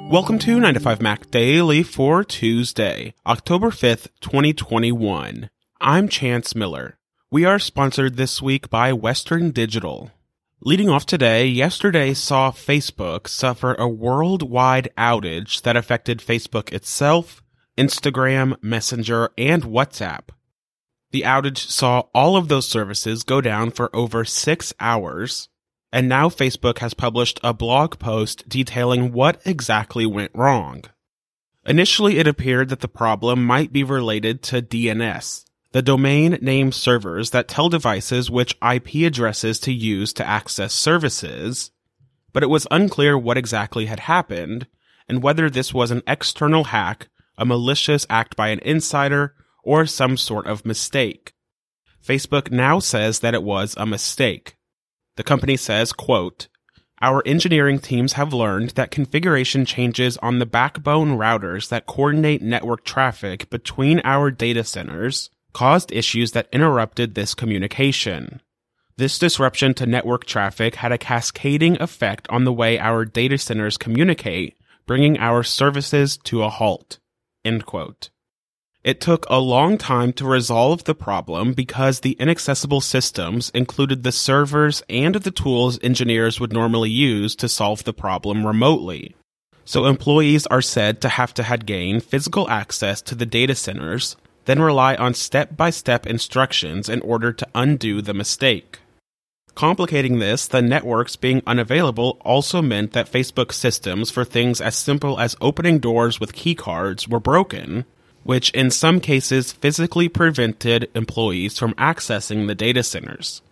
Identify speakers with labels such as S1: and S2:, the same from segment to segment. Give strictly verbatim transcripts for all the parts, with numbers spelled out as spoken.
S1: Welcome to nine to five Mac Daily for Tuesday, October fifth, twenty twenty-one. I'm Chance Miller. We are sponsored this week by Western Digital. Leading off today, yesterday saw Facebook suffer a worldwide outage that affected Facebook itself, Instagram, Messenger, and WhatsApp. The outage saw all of those services go down for over six hours, and now Facebook has published a blog post detailing what exactly went wrong. Initially, it appeared that the problem might be related to D N S, the domain name servers that tell devices which I P addresses to use to access services, but it was unclear what exactly had happened, and whether this was an external hack, a malicious act by an insider, or some sort of mistake. Facebook now says that it was a mistake. The company says, quote, "Our engineering teams have learned that configuration changes on the backbone routers that coordinate network traffic between our data centers caused issues that interrupted this communication. This disruption to network traffic had a cascading effect on the way our data centers communicate, bringing our services to a halt." End quote. It took a long time to resolve the problem because the inaccessible systems included the servers and the tools engineers would normally use to solve the problem remotely. So employees are said to have to had gain physical access to the data centers, then rely on step-by-step instructions in order to undo the mistake. Complicating this, the networks being unavailable also meant that Facebook systems for things as simple as opening doors with keycards were broken, which in some cases physically prevented employees from accessing the data centers.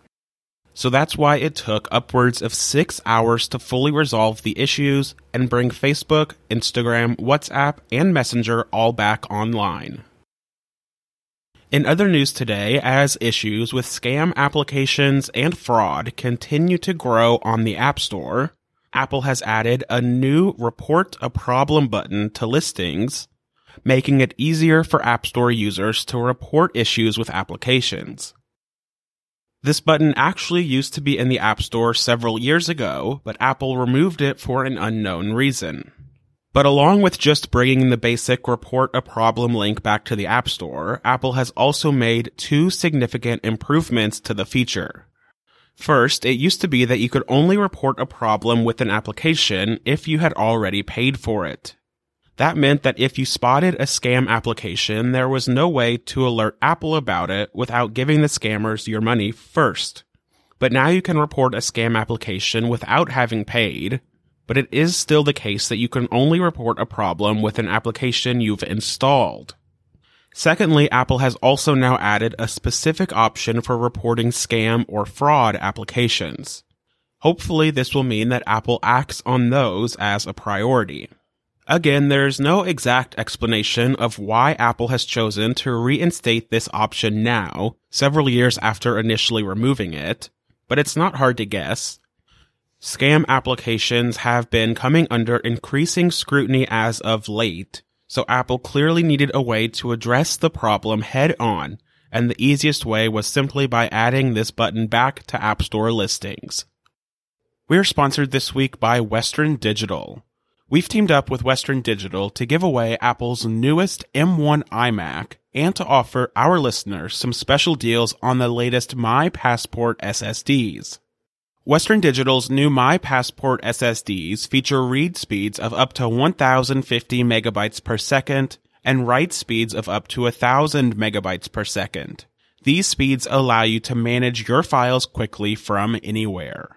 S1: So that's why it took upwards of six hours to fully resolve the issues and bring Facebook, Instagram, WhatsApp, and Messenger all back online. In other news today, as issues with scam applications and fraud continue to grow on the App Store, Apple has added a new Report a Problem button to listings, making it easier for App Store users to report issues with applications. This button actually used to be in the App Store several years ago, but Apple removed it for an unknown reason. But along with just bringing the basic Report a Problem link back to the App Store, Apple has also made two significant improvements to the feature. First, it used to be that you could only report a problem with an application if you had already paid for it. That meant that if you spotted a scam application, there was no way to alert Apple about it without giving the scammers your money first. But now you can report a scam application without having paid, but it is still the case that you can only report a problem with an application you've installed. Secondly, Apple has also now added a specific option for reporting scam or fraud applications. Hopefully, this will mean that Apple acts on those as a priority. Again, there's no exact explanation of why Apple has chosen to reinstate this option now, several years after initially removing it, but it's not hard to guess. Scam applications have been coming under increasing scrutiny as of late, so Apple clearly needed a way to address the problem head-on, and the easiest way was simply by adding this button back to App Store listings. We're sponsored this week by Western Digital. We've teamed up with Western Digital to give away Apple's newest M one iMac and to offer our listeners some special deals on the latest My Passport S S Ds. Western Digital's new My Passport S S Ds feature read speeds of up to one thousand fifty megabytes per second and write speeds of up to one thousand megabytes per second. These speeds allow you to manage your files quickly from anywhere.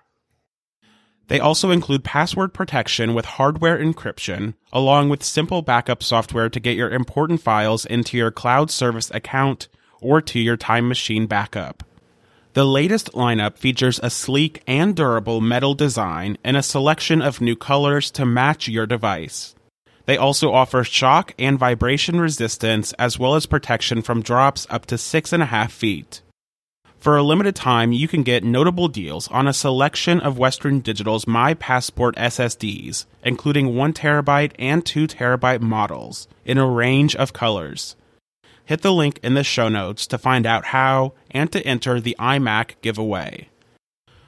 S1: They also include password protection with hardware encryption, along with simple backup software to get your important files into your cloud service account or to your Time Machine backup. The latest lineup features a sleek and durable metal design and a selection of new colors to match your device. They also offer shock and vibration resistance as well as protection from drops up to six and a half feet. For a limited time, you can get notable deals on a selection of Western Digital's My Passport S S Ds, including one terabyte and two terabyte models, in a range of colors. Hit the link in the show notes to find out how and to enter the iMac giveaway.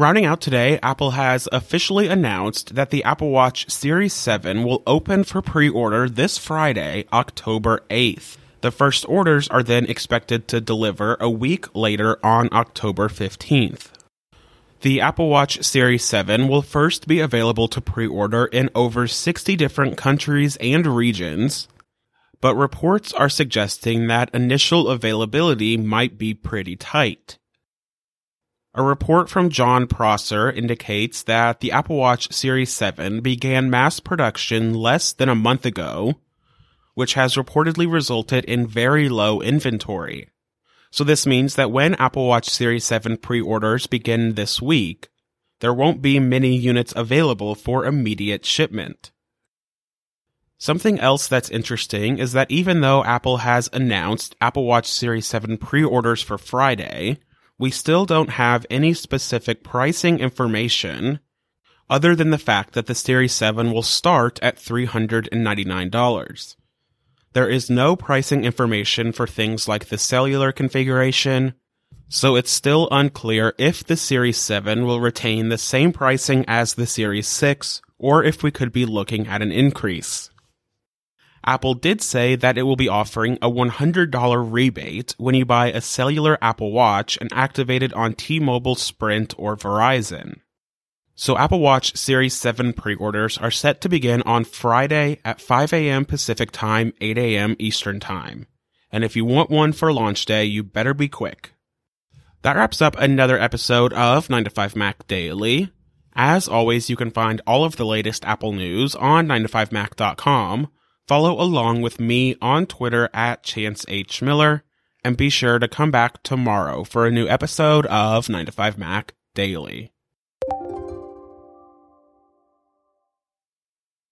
S1: Rounding out today, Apple has officially announced that the Apple Watch Series seven will open for pre-order this Friday, October eighth. The first orders are then expected to deliver a week later on October fifteenth. The Apple Watch Series seven will first be available to pre-order in over sixty different countries and regions, but reports are suggesting that initial availability might be pretty tight. A report from Jon Prosser indicates that the Apple Watch Series seven began mass production less than a month ago, which has reportedly resulted in very low inventory. So this means that when Apple Watch Series seven pre-orders begin this week, there won't be many units available for immediate shipment. Something else that's interesting is that even though Apple has announced Apple Watch Series seven pre-orders for Friday, we still don't have any specific pricing information other than the fact that the Series seven will start at three hundred ninety-nine dollars. There is no pricing information for things like the cellular configuration, so it's still unclear if the Series seven will retain the same pricing as the Series six, or if we could be looking at an increase. Apple did say that it will be offering a one hundred dollars rebate when you buy a cellular Apple Watch and activate it on T-Mobile, Sprint, or Verizon. So Apple Watch Series seven pre-orders are set to begin on Friday at five a.m. Pacific Time, eight a.m. Eastern Time. And if you want one for launch day, you better be quick. That wraps up another episode of nine to five Mac Daily. As always, you can find all of the latest Apple news on nine to five mac dot com. Follow along with me on Twitter at Chance H. Miller, and be sure to come back tomorrow for a new episode of nine to five Mac Daily.